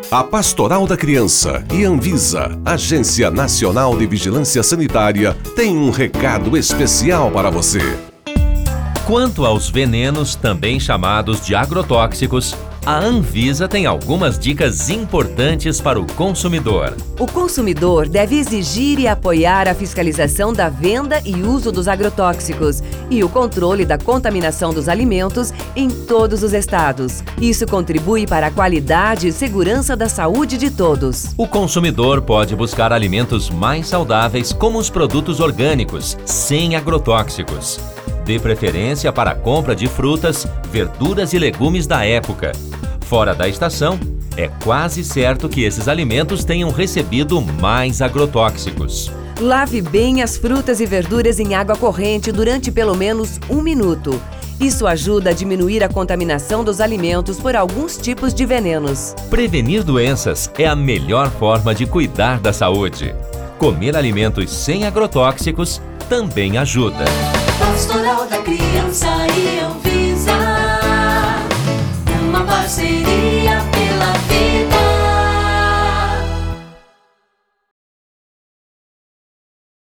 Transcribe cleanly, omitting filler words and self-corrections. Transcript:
A Pastoral da Criança e Anvisa, Agência Nacional de Vigilância Sanitária, tem um recado especial para você. Quanto aos venenos, também chamados de agrotóxicos, a Anvisa tem algumas dicas importantes para o consumidor. O consumidor deve exigir e apoiar a fiscalização da venda e uso dos agrotóxicos e o controle da contaminação dos alimentos em todos os estados. Isso contribui para a qualidade e segurança da saúde de todos. O consumidor pode buscar alimentos mais saudáveis, como os produtos orgânicos, sem agrotóxicos. Dê preferência para a compra de frutas, verduras e legumes da época. Fora da estação, é quase certo que esses alimentos tenham recebido mais agrotóxicos. Lave bem as frutas e verduras em água corrente durante pelo menos 1 minuto. Isso ajuda a diminuir a contaminação dos alimentos por alguns tipos de venenos. Prevenir doenças é a melhor forma de cuidar da saúde. Comer alimentos sem agrotóxicos também ajuda. Pastoral da Criança e Anvisa.